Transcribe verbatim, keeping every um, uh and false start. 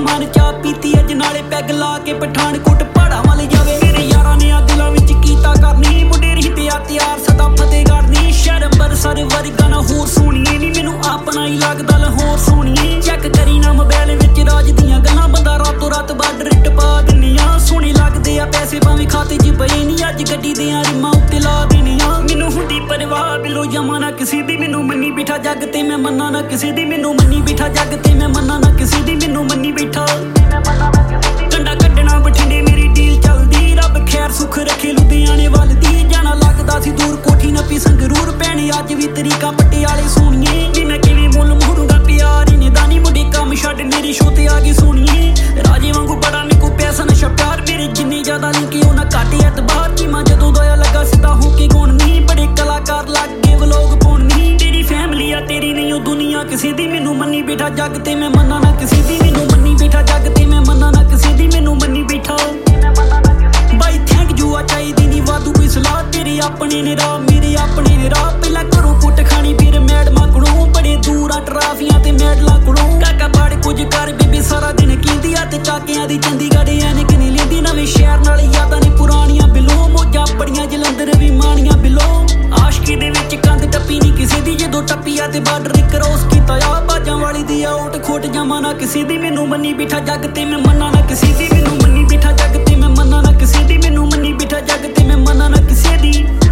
ਮਨ ਚਾਹ ਪੀਤੀ ਅੱਜ ਨਾਲੇ ਪੈਗ ਲਾ ਕੇ ਪਠਾਨਕੋਟ ਪਹਾੜਾਂ ਵੱਲ ਜਾਵੇ ਮੇਰੇ ਯਾਰਾਂ ਨੇ ਆ ਦਿਲਾਂ ਵਿੱਚ ਕੀਤਾ ਕਰਨੀ ਮੁੰਡੇ ਰਹਿੰਦੇ ਆ ਤਿਆਰ ਸਦਾ ਫਤਿਹਗੜ੍ਹ ਨੀ ਸ਼ਹਿਰ ਅੰਬਰਸਰ ਵਰਗਾ ਨਾ ਹੋਰ ਸੋਹਣੀਏ ਨੀ ਮੈਨੂੰ ਆਪਣਾ ਹੀ ਲੱਗਦਾ ਲਾਹੌਰ ਸੋਹਣੀਏ ਚੈੱਕ ਕਰੀ ਨਾ ਮੋਬਾਈਲ ਵਿੱਚ ਰਾਜ ਦੀਆਂ ਗੱਲਾਂ ਬੰਦਾ ਰਾਤੋਂ ਰਾਤ ਬਾਰਡਰ ਟਪਾ ਦਿੰਨੀਆਂ ਸੋਹਣੇ ਲੱਗਦੇ ਆ ਪੈਸੇ ਭਾਵੇਂ ਖਾਤੇ 'ਚ ਪਏ ਨੀ ਅੱਜ ਗੱਡੀ ਦੇ ਰਿਮਾਂ ਉੱਤੇ ਲਾ ਦੇਣੀਆਂ ਮੈਨੂੰ ਹੁੰਦੀ ਪਰਵਾਹ ਬਿਲੋ ਜਮਾ ਨਾ ਕਿਸੇ ਦੀ ਮੈਨੂੰ ਮੰਨੀ ਬਿਠਾ ਜੱਗ ਤੇ ਮੈਂ ਮੰਨਾ ਨਾ ਕਿਸੇ ਦੀ ਮੈਨੂੰ ਮੰਨੀ ਬਿਠਾ ਜੱਗ ਤੇ ਮੈਂ ਮੰਨਾ ਨਾ ਕਿਸੇ ਦੀ ਮੈਨੂੰ ਮੰਨੀ ਬਿਠਾ ਕੰਡਾ ਕੱਢਣਾ ਬਠਿੰਡੇ ਮੇਰੀ ਡੀਲ ਚੱਲਦੀ ਰੱਬ ਖੈਰ ਸੁੱਖ ਰੱਖੇ ਲੁਧਿਆਣੇ ਵੱਲ ਦੀ ਜਾਣਾ ਲੱਗਦਾ ਸੀ ਦੂਰ ਕੋਠੀ ਨੱਪੀ ਸੰਗਰੂਰ ਭੈਣੇ ਅੱਜ ਵੀ ਤਰੀਕਾ ਪਟਿਆਲੇ ਸੋਹਣੀਏ ਨੀ ਮੈਂ ਕਿਵੇਂ ਮੁੱਲ ਮੋੜੂੰਗਾ ਪਿਆਰ ਇਹਨੇ ਦਾ ਨੀ ਮੁੰਡੇ ਕੰਮ ਛੱਡ ਮੇਰੀ ਸ਼ੋ ਤੇ ਆ ਗਈ ਸੋਹਣੀਏ ਰਾਜੇ ਵਾਂਗੂ ਬੜਾ ਨਿੱਕੂ ਪੈਸਾ ਨਸ਼ਾ ਪਿਆਰ ਮੇਰੇ ਜਿੰਨੇ ਜ਼ਿਆਦਾ ਲਿੰਕੇ ਉਹਨਾਂ ਘੱਟ ਐਤਬਾਰ ਕੀ ਮਾਂ ਜਦੋਂ ਦੋਇਆ ਲੱਗਾ ਸਿੱਧਾ ਹੋ ਕੇ ਗਾਉਣੀ ਬੜੇ ਕਲਾਕਾਰ ਲੱਗੇ ਵਲੋਗ ਪਾਉਣੀ ਤੇਰੀ ਫੈਮਿਲੀ ਆ ਤੇਰੀ ਨਹੀਂ ਉਹ ਦੁਨੀਆ ਕਿਸੇ ਦੀ ਮੈਨੂੰ ਮੰਨੀ ਬੈਠਾ ਜੱਗ ਤੇ ਮੈਂ ਮੰਨਾ ਨਾ ਕਿਸੇ ਦੀ ਮੈਨੂੰ ਮੰਨੀ ਬੈਠਾ ਜੱਗ ਤੇ ਮੈਂ ਮੰਨਾ ਨਾ ਕਿਸੇ ਦੀ ਮੈਨੂੰ ਮੰਨੀ ਬੈਠਾ ਬਾਈ ਥੈਂਕ ਯੂ ਆ ਚਾਹੀਦੀ ਨੀ ਵਾਧੂ ਕੋਈ ਸਲਾਹ ਤੇਰੇ ਆਪਣੇ ਨੇ ਰਾਹ ਮੇਰੇ ਆਪਣੇ ਨੇ ਰਾਹ ਪਹਿਲਾਂ ਘਰੋਂ ਕੁੱਟ ਖਾਣੀ ਫਿਰ ਮੈਡਮਾਂ ਕੋਲੋਂ ਬੜੇ ਦੂਰ ਆ ਟਰਾਫੀਆਂ ਤੇ ਮੈਡਲਾਂ ਕੋਲੋਂ ਕਾਕਾ ਬਾੜ ਕੁਝ ਕਰ ਬੇਬੀ ਸਾਰਾ ਦਿਨ ਕਹਿੰਦੀ ਆ ਤੇ ਕਾਕਿਆਂ ਦੀ ਚੰਡੀਗੜ੍ਹ ਐਨਕ ਨੀ ਲੈਂਦੀ ਨਵੇਂ ਸ਼ਹਿਰ ਨਾਲ ਯਾਦਾਂ ਨੇ ਪੁਰਾਣੀਆਂ ਬਿਲੋਂ ਮੋਜਾਂ ਬੜੀਆਂ ਜਲੰਧਰ ਵੀ ਮਾਣੀਆਂ ਬਿਲੋਂ ਆਸ਼ਕੀ ਦੇ ਵਿੱਚ ਕੰਧ ਟੱਪੀ ਨੀ ਕਿਸੇ ਦੀ ਜਦੋਂ ਟੱਪੀ ਆ ਤੇ ਬਾਰਡਰ ਕ੍ਰੋਸ ਕੀਤਾ ਆ ਬਾਜਾਂ ਵਾਲੀ ਦੀ ਆ ਓਟ ਖੋਟ ਜਾਵਾਂ ਨਾ ਕਿਸੇ ਦੀ ਮੈਨੂੰ ਮੰਨੀ ਬਿਠਾ ਜੱਗ ਤੇ ਮੈਂ ਮੰਨਾ ਨਾ ਕਿਸੇ ਦੀ ਮੈਨੂੰ ਮੰਨੀ ਬਿਠਾ ਜੱਗ ਤੇ ਮੈਂ ਮੰਨਾ ਨਾ ਕਿਸੇ ਦੀ ਮੈਨੂੰ ਮੰਨੀ ਬਿਠਾ ਜੱਗ ਤੇ ਮੈਂ ਮੰਨਾ ਨਾ ਕਿਸੇ ਦੀ